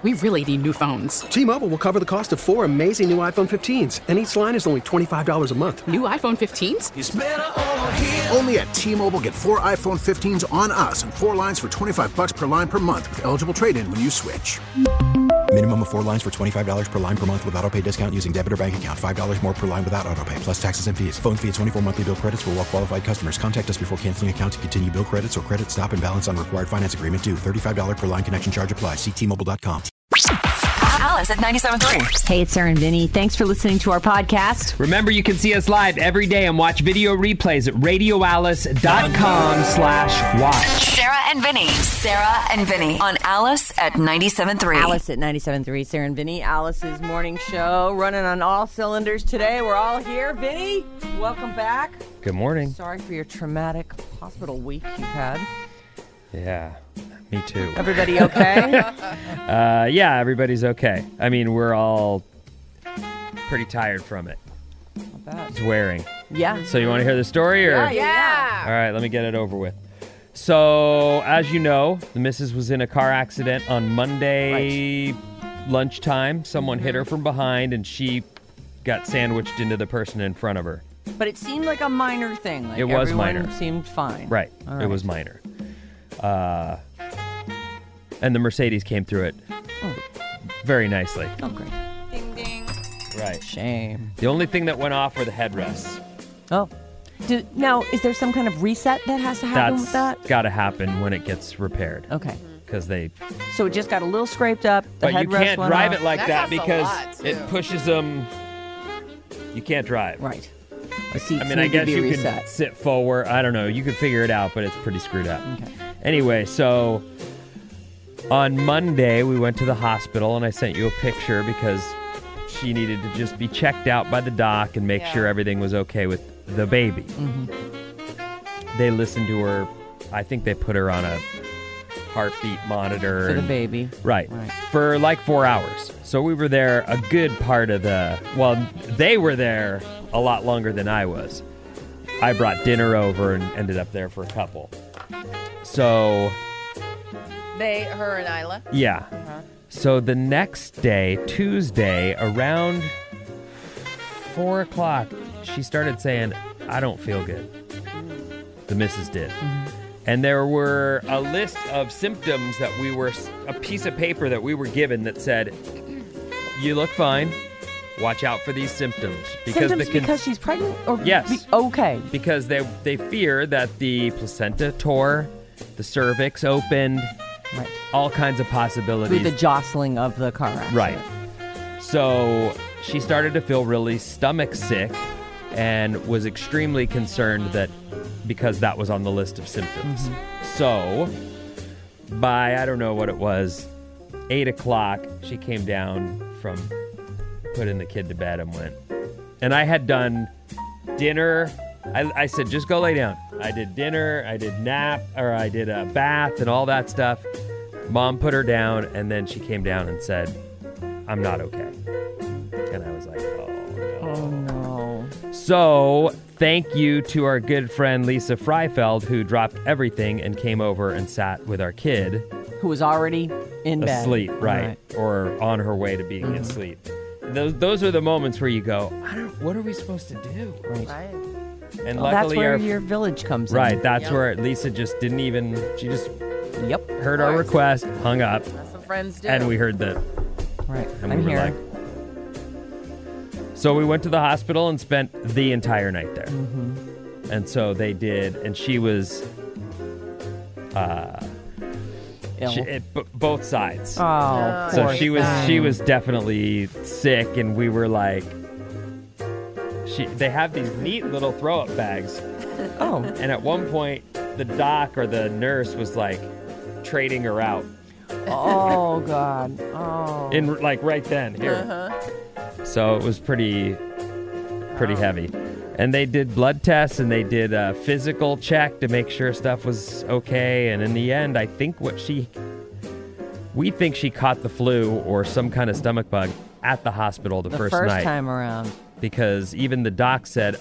We really need new phones. T-Mobile will cover the cost of 4 amazing new iPhone 15s, and each line is only $25 a month. New iPhone 15s? It's better over here. Only at T-Mobile, get 4 iPhone 15s on us and 4 lines for $25 per line per month with eligible trade-in when you switch. Minimum of 4 lines for $25 per line per month with autopay discount using debit or bank account. $5 more per line without autopay, plus taxes and fees. Phone fee at 24 monthly bill credits for well-qualified customers. Contact us before canceling account to continue bill credits or credit stop and balance on required finance agreement due. $35 per line connection charge applies. See T-Mobile.com. Alice at 97.3. Hey, it's Sarah and Vinny. Thanks for listening to our podcast. Remember, you can see us live every day and watch video replays at radioalice.com/watch. Sarah and Vinny. Sarah and Vinny on Alice at 97.3. Alice at 97.3. Sarah and Vinny. Alice's morning show running on all cylinders today. We're all here. Vinny, welcome back. Good morning. Sorry for your traumatic hospital week you've had. Yeah, me too. Everybody okay? Yeah, everybody's okay. I mean, we're all pretty tired from it. Not bad. It's wearing. Yeah. So you want to hear the story? Or? Yeah. All right, let me get it over with. So, as you know, the missus was in a car accident on Monday lunchtime. Someone hit her from behind, and she got sandwiched into the person in front of her. But it seemed like a minor thing. Like It was everyone minor. Seemed fine. Right. All It was minor. And the Mercedes came through it very nicely. Oh, great. Ding, ding. Right. Shame. The only thing that went off were the headrests. Oh. Now, is there some kind of reset that has to happen with that? That's got to happen when it gets repaired. Okay. Because So it just got a little scraped up. The but you headrest can't went drive off. it like that costs a because lot, too. it pushes them. You can't drive. Right. The seats I mean, I need to guess be you reset. can sit forward. I don't know. You can figure it out, but it's pretty screwed up. Okay. Anyway, so on Monday, we went to the hospital, and I sent you a picture because she needed to just be checked out by the doc and make sure everything was okay with the baby. Mm-hmm. They listened to her. I think they put her on a heartbeat monitor. For the baby. Right. For like 4 hours. So we were there a good part of they were there a lot longer than I was. I brought dinner over and ended up there for a couple. So... Her and Isla? Yeah. So the next day, Tuesday, around 4 o'clock, she started saying, I don't feel good. The missus did. And there were a list of symptoms that a piece of paper that we were given that said, you look fine. Watch out for these symptoms. Because she's pregnant? Or Yes. Okay. Because they fear that the placenta tore, the cervix opened, Right. all kinds of possibilities. Through the jostling of the car accident. Right. So she started to feel really stomach sick and was extremely concerned because that was on the list of symptoms. So by, I don't know what it was, 8 o'clock, she came down from putting the kid to bed and went. And I had done dinner. I said, just go lay down. I did dinner, I did I did a bath and all that stuff. Mom put her down, and then she came down and said, I'm not okay. And I was like, oh, no. Oh, no. So, thank you to our good friend Lisa Freifeld, who dropped everything and came over and sat with our kid. Who was already in bed. Asleep, right. Or on her way to being asleep. Those are the moments where you go, what are we supposed to do? Right. And Well, that's luckily where your village comes in. Right, that's where Lisa just didn't even, she just heard our request, hung up. That's what friends do. And we heard that. Right, And I'm we were here. like. So we went to the hospital and spent the entire night there. And so they did, and she was Ill. both sides. Oh, So poor she was definitely sick, and we were like, they have these neat little throw-up bags. Oh. And at one point, the doc or the nurse was like trading her out. Oh, God. Oh. In like right then here. So it was pretty heavy. And they did blood tests and they did a physical check to make sure stuff was okay. And in the end, I think we think she caught the flu or some kind of stomach bug at the hospital the first night. time around. Because even the doc said,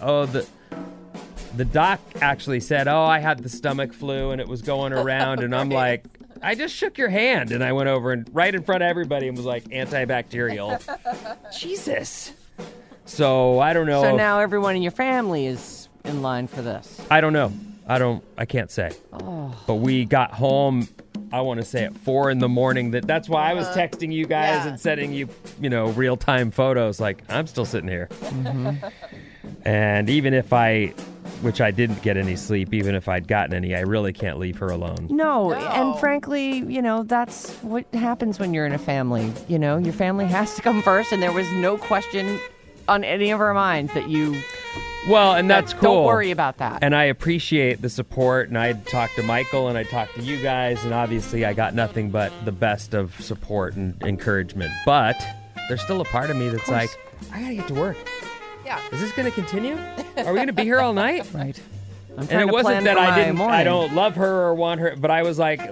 the doc actually said, I had the stomach flu and it was going around. And I'm like, I just shook your hand and I went over and right in front of everybody and was like, antibacterial. Jesus. So I don't know. So now everyone in your family is in line for this. I don't know. I can't say. Oh. But we got home, I want to say at 4 a.m. That's why I was texting you guys and sending you, real-time photos. Like, I'm still sitting here. Mm-hmm. And even if which I didn't get any sleep, even if I'd gotten any, I really can't leave her alone. No, and frankly, that's what happens when you're in a family. Your family has to come first, and there was no question on any of our minds that you... Well, and that's cool. Don't worry about that. And I appreciate the support, and I talked to Michael, and I talked to you guys, and obviously I got nothing but the best of support and encouragement. But there's still a part of me that's like, I gotta get to work. Yeah. Is this gonna continue? Are we gonna be here all night? Right. I'm And trying it to wasn't plan that for I my didn't, morning. I don't love her or want her, but I was like,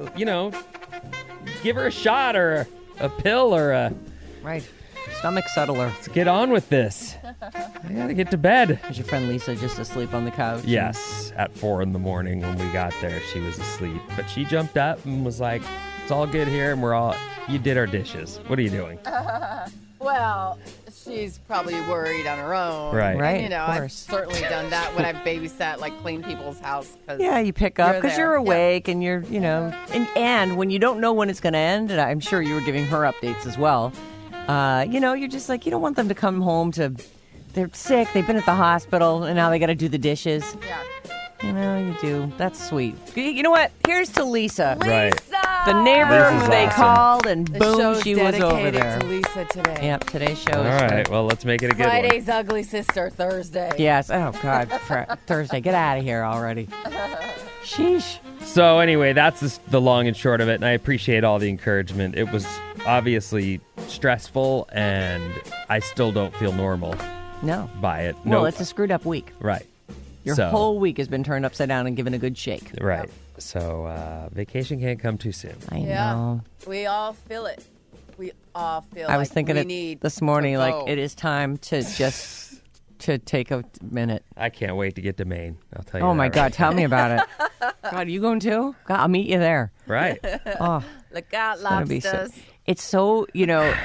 give her a shot or a pill or a... Right. Stomach settler. Let's get on with this. I gotta get to bed. Was your friend Lisa just asleep on the couch? Yes, at 4 a.m. when we got there, she was asleep. But she jumped up and was like, it's all good here, and you did our dishes. What are you doing? Well, she's probably worried on her own. Right. Right, of I've course. certainly done that when I've babysat, clean people's house. Yeah, you pick up because you're there. awake and you're, and when you don't know when it's going to end, and I'm sure you were giving her updates as well, you're just like, you don't want them to come home they're sick, they've been at the hospital, and now they got to do the dishes. Yeah. You do. That's sweet. You know what? Here's to Lisa. Right. The neighbor Lisa's who they awesome. called, and The boom, show's she was over dedicated there. to Lisa today. Yep, today's show All is right, well, let's make it a good one. Friday's ugly sister, Thursday. Yes. Oh, God. Thursday. Get out of here already. Sheesh. So anyway, that's the long and short of it, and I appreciate all the encouragement. It was obviously stressful, and I still don't feel normal No. by it. Well, Nope. it's a screwed up week. Right. Your So- whole week has been turned upside down and given a good shake. Right. So vacation can't come too soon. I Yeah. know. We all feel it. We all feel I was thinking we it need this morning, to like go. it is time to just to take a minute. I can't wait to get to Maine. I'll tell you. Oh that my right God, tell me about it. God, you going too? God, I'll meet you there. Right. Oh, Look out, gonna be so- lobsters. it's so, you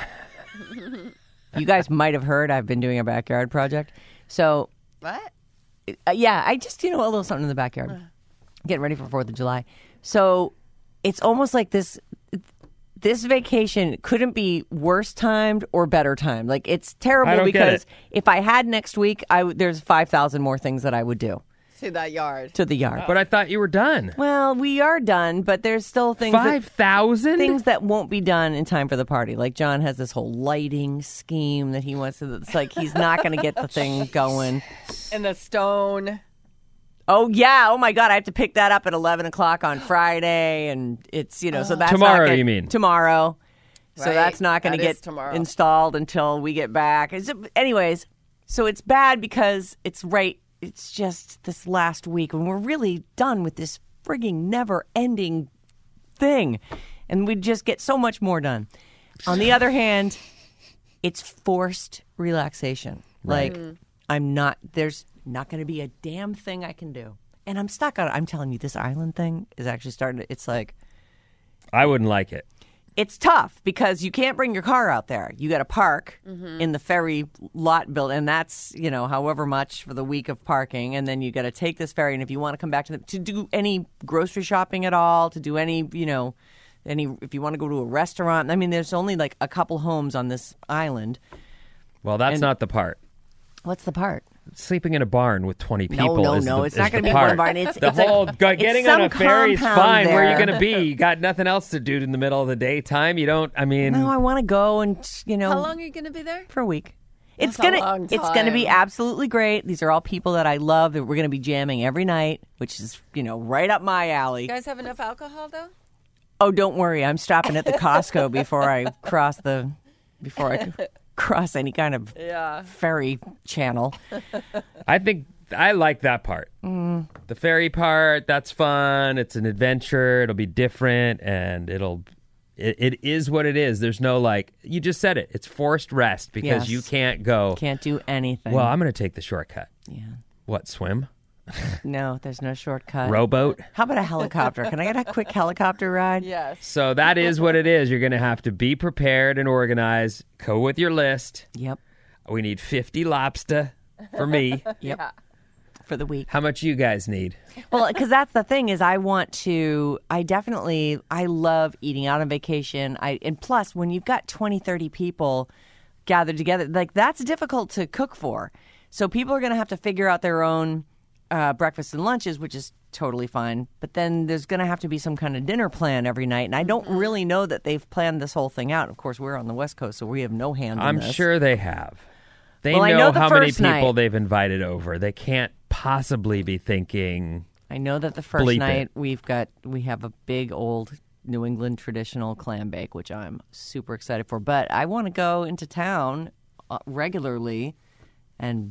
guys might have heard I've been doing a backyard project. So, What? yeah, I just, a little something in the backyard. Getting ready for 4th of July. So, it's almost like this vacation couldn't be worse timed or better timed. Like, it's I terrible don't get because it. if I had next week, there's 5,000 more things that I would do To that yard. to the yard. But I thought you were done. Well, we are done, but there's still things 5,000? things that won't be done in time for the party. Like John has this whole lighting scheme that he wants to. It's like he's not going to get the thing going. And the stone. Oh yeah! Oh my God! I have to pick that up at 11 o'clock on Friday, and it's so that's Tomorrow, not gonna- you mean? tomorrow? So Right. that's not going to That is get tomorrow. installed until we get back. Anyways, so it's bad because it's right. It's just this last week when we're really done with this frigging never-ending thing, and we just get so much more done. On the other hand, it's forced relaxation. Like there's not going to be a damn thing I can do, and I'm stuck on it. I'm telling you, this island thing is actually starting to. It's like. I wouldn't like it. It's tough because you can't bring your car out there. You got to park in the ferry lot building, and that's however much for the week of parking, and then you got to take this ferry. And if you want to come back to do any grocery shopping at all, to do any if you want to go to a restaurant, I mean, there's only like a couple homes on this island. Well, that's not the part. What's the part? Sleeping in a barn with 20 people No, is it's the not going the to be part. one barn. It's the it's whole like, getting it's on a some ferry is compound fine. Where are you there. going to be? You got nothing else to do in the middle of the daytime. You don't. I mean, No, I want to go and How long are you going to be there? for a week. It's That's a gonna long it's gonna be time. absolutely great. These are all people that I love that we're gonna be jamming every night, which is right up my alley. You guys have enough alcohol, though? Oh, don't worry, I'm stopping at the Costco before I cross any kind of ferry channel. I think I like that part. The ferry part, that's fun. It's an adventure. It'll be different, and it is what it is. There's no you just said it. It's forced rest because Yes. you can't go. Can't do anything. Well, I'm going to take the shortcut. yeah. What, swim? No, there's no shortcut. Rowboat. How about a helicopter? Can I get a quick helicopter ride? Yes. So that is what it is. You're going to have to be prepared and organized. Go with your list. Yep. We need 50 lobster for me. Yep. For the week. How much you guys need? Well, because that's the thing is I love eating out on vacation. And plus, when you've got 20, 30 people gathered together, like that's difficult to cook for. So people are going to have to figure out their own breakfasts and lunches, which is totally fine. But then there's going to have to be some kind of dinner plan every night. And I don't really know that they've planned this whole thing out. Of course, we're on the West Coast, so we have no hand in this. I'm sure they have. They Well, I know know the how many first people night- they've invited over. They can't possibly be thinking, I know that the first Bleep night it. we have a big old New England traditional clam bake, which I'm super excited for. But I want to go into town regularly and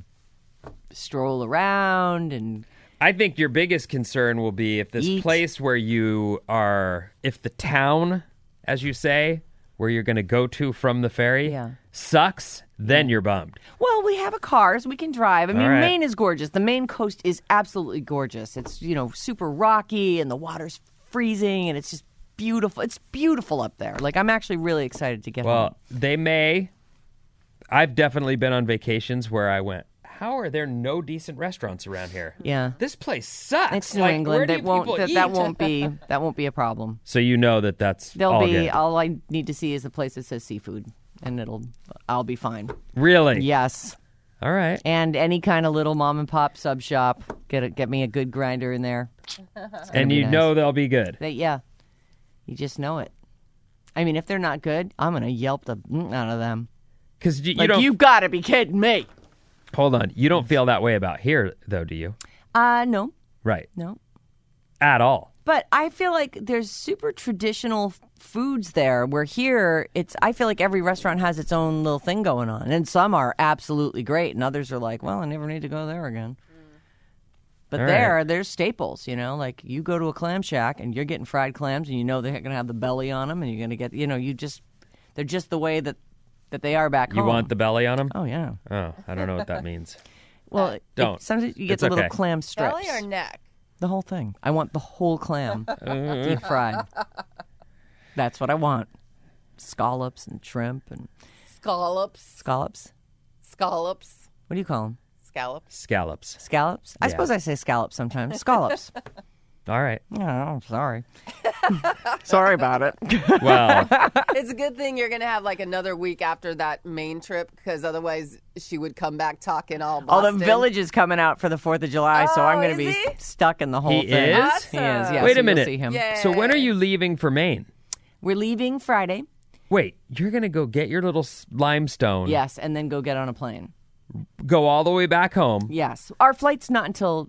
stroll around and I think your biggest concern will be if this Eat. place where you are, if the town, as you say, where you're going to go to from the ferry Yeah. sucks, then you're bummed. well, we have a car, so we can drive. I mean, All right. Maine is gorgeous. The Maine coast is absolutely gorgeous. It's super rocky and the water's freezing and it's just beautiful. It's beautiful up there. Like I'm actually really excited to get home. Well, they may. I've definitely been on vacations where I went, how are there no decent restaurants around here? Yeah. This place sucks. It's New Like, England. Where do That won't people that, eat? that won't be a problem. So you know that's There'll all be good. all I need to see is a place that says seafood, and I'll be fine. Really? Yes, All right. and any kind of little mom and pop sub shop, get me a good grinder in there. And be you nice. know they'll be good. Yeah, you just know it. I mean, if they're not good, I'm gonna Yelp the out of them. Because you Like don't. you've got to be kidding me. Hold on. You don't feel that way about here, though, do you? No, Right. no. At all. But I feel like there's super traditional foods there where here I feel like every restaurant has its own little thing going on. And some are absolutely great and others are like, well, I never need to go there again. But All right. there's staples, like you go to a clam shack and you're getting fried clams and they're going to have the belly on them and you're going to get, they're just the way that they are back You home. want the belly on them? Oh, yeah. Oh, I don't know what that means. Well, Don't. Sometimes you get It's the little okay. clam strips. Belly or neck? The whole thing. I want the whole clam deep fried. That's what I want. Scallops and shrimp and Scallops. scallops. Scallops. What do you call them? Scallops. Scallops. Scallops? I Yeah. suppose I say scallops sometimes. Scallops. All right. Oh, I'm sorry. Sorry about it. Well, It's a good thing you're going to have like another week after that Maine trip because otherwise she would come back talking all Oh, Boston. the village is coming out for the 4th of July, so I'm Oh, going to is be he? stuck in the whole He thing. is? He is, yeah. wait so a minute. You'll see him. Yay. So when are you leaving for Maine? We're leaving Friday. Wait, you're going to go get your little limestone. Yes, and then go get on a plane. Go all the way back home. Yes. Our flight's not until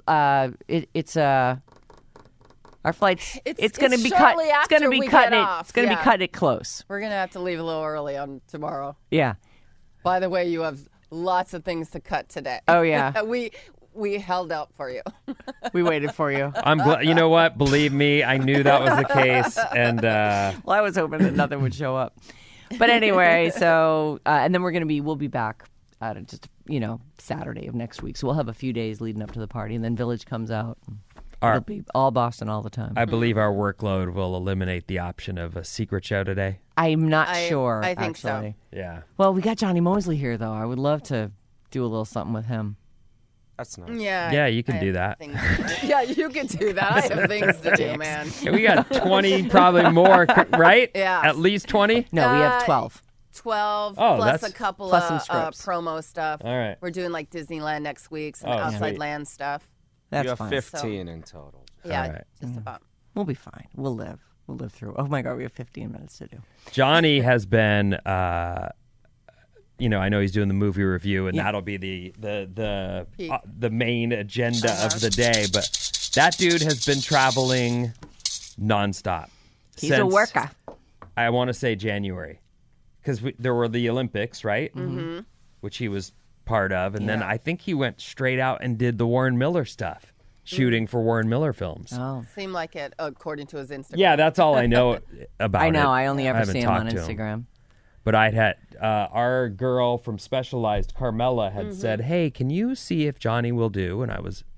our flight's it's going to be cut. shortly It's going to after be we cutting get it. off, It's going to be yeah. cutting it close. We're going to have to leave a little early on tomorrow. Yeah. By the way, you have lots of things to cut today. Oh, yeah. We held out for you. We waited for you. I'm glad. You know what? Believe me, I knew that was the case. And Well, I was hoping that nothing would show up. But anyway, so and then we'll be back just Saturday of next week. So we'll have a few days leading up to the party, and then Village comes out. It'll be all Boston all the time. I believe our workload will eliminate the option of a secret show today. I'm not sure. I think so. actually. Yeah. Well, we got Johnny Mosley here, though. I would love to do a little something with him. That's nice. Yeah. Yeah, you can I do have that. things to do. Yeah, you can do that. I have things to do, man. Yeah, we got 20, probably more, right? Yeah. At least 20? No, we have 12. 12 Oh, plus that's- a couple plus some of scripts. promo stuff. All right. We're doing like Disneyland next week, some Oh, outside sweet. land stuff. That's you have fine. 15 in total. Yeah, All right. just about. We'll be fine. We'll live. We'll live through. Oh my God, we have 15 minutes to do. Johnny has been, I know he's doing the movie review, and Yeah. that'll be the Peak. main agenda of the day. But that dude has been traveling nonstop. He's a since, worker. I want to say January, because there were the Olympics, right? Mm-hmm. Which he was part of, and then I think he went straight out and did the Warren Miller stuff, shooting for Warren Miller films. Oh, Seemed like it, according to his Instagram. Yeah, that's all I know about I know. it. I only ever haven't see him on talked to him. Instagram. But I'd had our girl from Specialized, Carmela, had said, "Hey, can you see if Johnny will do?" And I was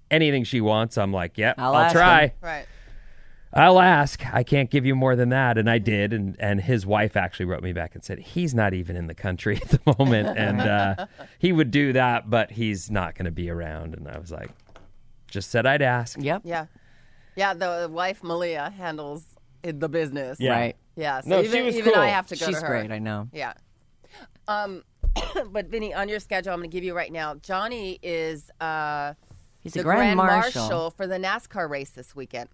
anything she wants, I'm like, yep, I'll I'll ask try. him. Right. I'll ask. I can't give you more than that. And I did. And his wife actually wrote me back and said, he's not even in the country at the moment. And he would do that, but he's not going to be around. And I was like, just said I'd ask. Yep. Yeah. Yeah, the wife, Malia, handles the business. Yeah. Right. Yeah, so No, even, she was even cool. I have to go She's to her. great, I know. Yeah. But Vinny, on your schedule, I'm going to give you right now. Johnny is He's the a Grand Marshal. for the NASCAR race this weekend.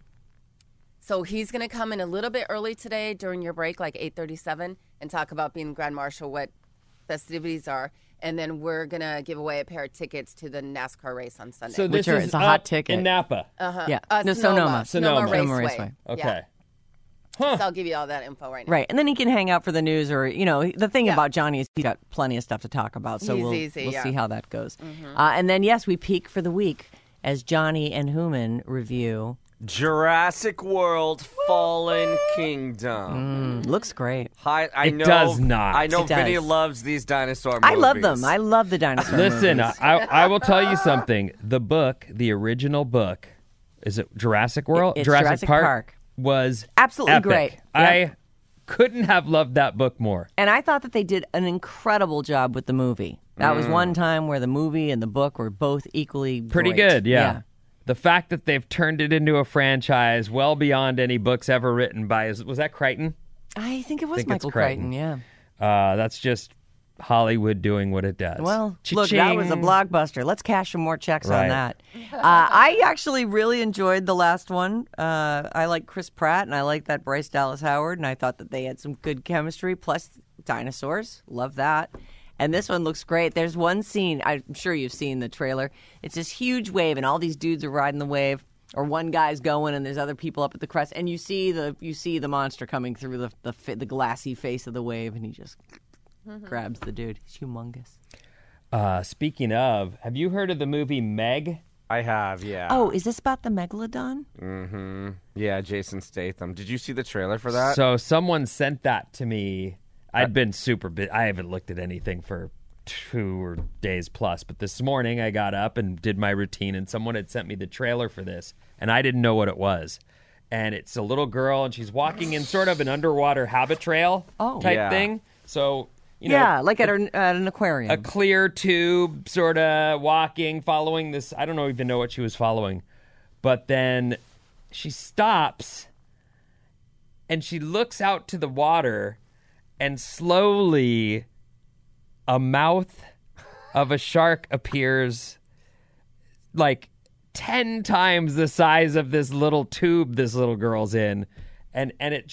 So he's going to come in a little bit early today during your break, like 8:37, and talk about being Grand Marshal, what festivities are. And then we're going to give away a pair of tickets to the NASCAR race on Sunday. So this Which is is a hot up ticket. in Napa. Yeah. Sonoma. Sonoma. Sonoma Raceway. Okay. Yeah. Huh. So I'll give you all that info right now. Right, and then he can hang out for the news, or the thing about Johnny is he's got plenty of stuff to talk about, so He's we'll easy, we'll yeah. see how that goes. And then yes, we peak for the week as Johnny and Human review. Jurassic World Fallen Kingdom. Looks great. I It know, does not. I know It does. Vinny loves these dinosaur movies. I love them. I love the dinosaur Listen, movies. I will tell you something. The book, the original book, is it Jurassic World? It's Jurassic Park. Was Absolutely epic. great. Yep. I couldn't have loved that book more. And I thought that they did an incredible job with the movie. That was one time where the movie and the book were both equally Pretty great. good, yeah. The fact that they've turned it into a franchise well beyond any books ever written by, was that Crichton? I think it was think it's Michael Crichton. Crichton, yeah. That's just Hollywood doing what it does. Well, look, that was a Cha-ching. blockbuster. Let's cash some more checks Right. on that. I actually really enjoyed the last one. I like Chris Pratt, and I like that Bryce Dallas Howard, and I thought that they had some good chemistry, plus dinosaurs. Love that. And this one looks great. There's one scene, I'm sure you've seen the trailer. It's this huge wave, and all these dudes are riding the wave, or one guy's going, and there's other people up at the crest, and you see the monster coming through the glassy face of the wave, and he just grabs the dude. He's humongous. Speaking of, have you heard of the movie Meg? I have, yeah. Oh, is this about the megalodon? Mm-hmm. Yeah, Jason Statham. Did you see the trailer for that? So someone sent that to me. I'd been super busy. I haven't looked at anything for 2 days plus, but this morning I got up and did my routine, and someone had sent me the trailer for this, and I didn't know what it was. And it's a little girl, and she's walking in sort of an underwater habit trail type Yeah. thing. So, you know, Yeah, like at an aquarium. a clear tube, sort of walking, following this. I don't even know what she was following. But then she stops and she looks out to the water, and slowly a mouth of a shark appears, like 10 times the size of this little tube this little girl's in. And it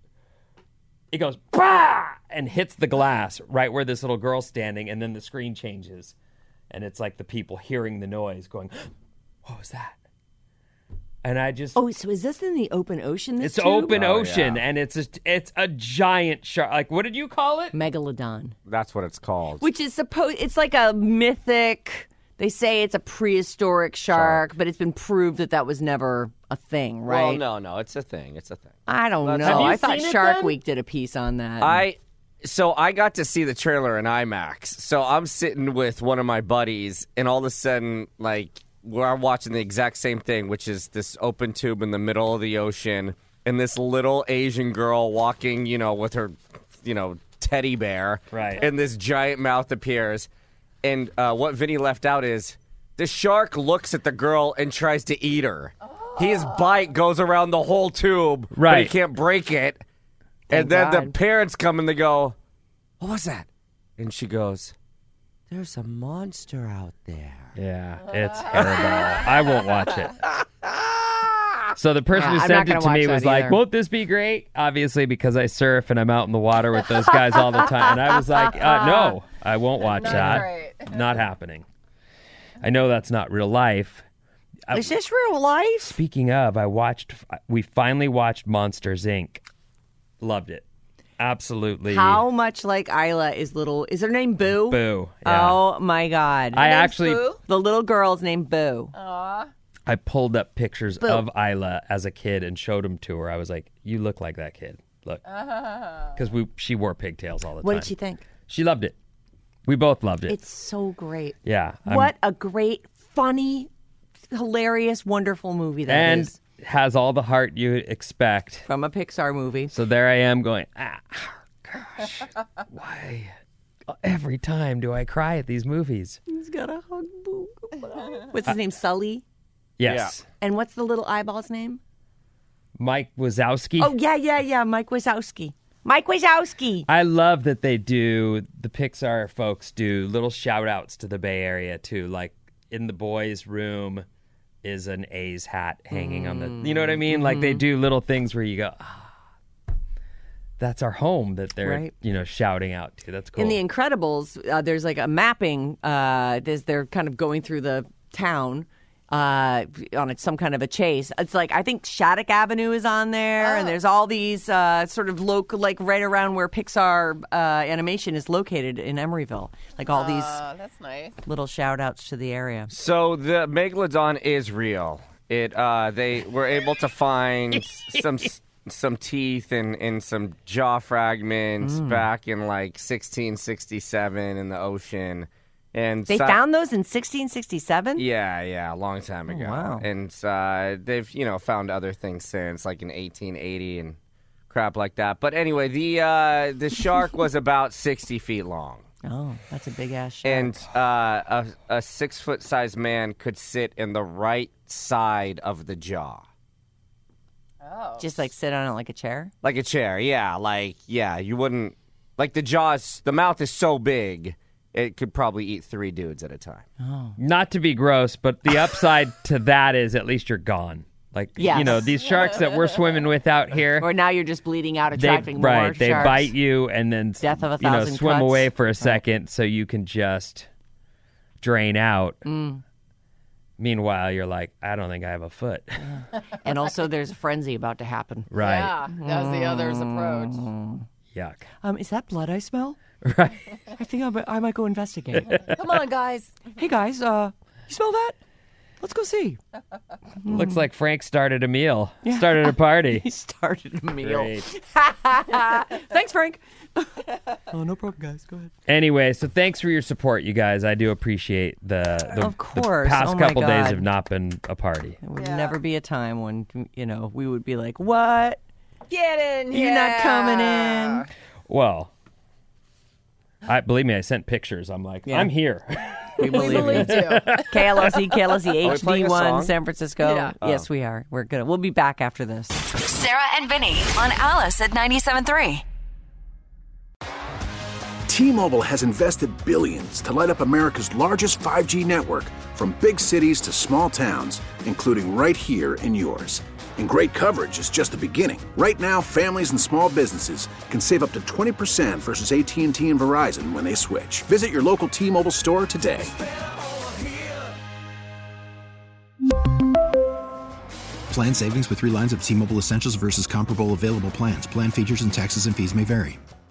goes, bah! And hits the glass right where this little girl's standing, and then the screen changes. And it's like the people hearing the noise going, what was that? And I just... Oh, so is this in the open ocean? It's tube? open Oh, ocean, yeah. and it's a giant shark. Like, what did you call it? Megalodon, That's what it's called. which is it's like a mythic. They say it's a prehistoric shark, but it's been proved that was never a thing, right? Well, no, it's a thing. It's a thing. I don't Have know. you I thought seen it Shark then? Week did a piece on that. So I got to see the trailer in IMAX. So I'm sitting with one of my buddies, and all of a sudden, like, we're watching the exact same thing, which is this open tube in the middle of the ocean, and this little Asian girl walking, with her, teddy bear. Right. And this giant mouth appears. And what Vinny left out is the shark looks at the girl and tries to eat her. His bite goes around the whole tube, but he Right. can't break it. And Thank then the God. parents come and they go, what was that? And she goes, there's a monster out there. Yeah, it's terrible. I won't watch it. So the person Yeah, who I'm sent not it to gonna me watch was that like, either. won't this be great? Obviously, because I surf and I'm out in the water with those guys all the time. And I was like, no, I won't watch that. great. Not happening. I know that's not real life. Is this real life? Speaking of, we finally watched Monsters, Inc. Loved it. Absolutely. How much like Isla is little? Is her name Boo? Boo. Yeah. Oh my God! I actually, Boo? the little girl's named Boo. I pulled up pictures of Isla as a kid and showed them to her. I was like, you look like that kid. Look. Because she wore pigtails all the time. What did she think? She loved it. We both loved it. It's so great. Yeah. What a great, funny hilarious, wonderful movie that and is. has all the heart you expect From a Pixar movie. So there I am going, gosh, why every time do I cry at these movies? He's got a hug. What's his name? Sully? Yes. And what's the little eyeball's name? Mike Wazowski. Oh, yeah. Mike Wazowski. Mike Wazowski. I love that the Pixar folks do little shout outs to the Bay Area too. Like in the boys' room is an A's hat hanging on the, you know what I mean? Like they do little things where you go, that's our home that they're, shouting out to. That's cool. In The Incredibles, there's like a mapping, they're kind of going through the town on some kind of a chase. It's like, I think Shattuck Avenue is on there, and there's all these sort of local, like right around where Pixar Animation is located in Emeryville. Like all these that's nice. little shout outs to the area. So the Megalodon is real. They were able to find some teeth and some jaw fragments back in like 1667 in the ocean. And they found those in 1667? Yeah, a long time ago. wow. And they've, found other things since, like in 1880 and crap like that. But anyway, the shark was about 60 feet long. Oh, that's a big ass shark. And a 6-foot-sized man could sit in the right side of the jaw. Oh. Just like sit on it like a chair? Like a chair, yeah. You wouldn't... Like the mouth is so big... It could probably eat 3 dudes at a time. Oh. Not to be gross, but the upside to that is at least you're gone. Like, Yes. These sharks that we're swimming with out here. Or now you're just bleeding out, attracting more sharks. They bite you and then Death of a thousand swim cuts. away for a second so you can just drain out. Meanwhile, you're like, I don't think I have a foot. And also there's a frenzy about to happen. Right. Yeah, that was the other's approach. Yuck. Is that blood I smell? Right. I think I might go investigate. Come on, guys. Hey, guys, you smell that? Let's go see. Looks like Frank started a meal. Started a party. He started a meal. Great. Thanks, Frank. Oh, no problem, guys. Go ahead. Anyway, so thanks for your support, you guys. I do appreciate the Of course. The past Oh my couple days God. have not been a party. There would never be a time when, we would be like, what? Get in here. You're not coming in. Well, believe me, I sent pictures. I'm like, I'm here. We believe you. KLOC playing a HD1 song? San Francisco. Yeah. Yes, we are. We're good. We'll be back after this. Sarah and Vinny on Alice at 97.3. T-Mobile has invested billions to light up America's largest 5G network, from big cities to small towns, including right here in yours. And great coverage is just the beginning. Right now, families and small businesses can save up to 20% versus AT&T and Verizon when they switch. Visit your local T-Mobile store today. Plan savings with 3 lines of T-Mobile Essentials versus comparable available plans. Plan features and taxes and fees may vary.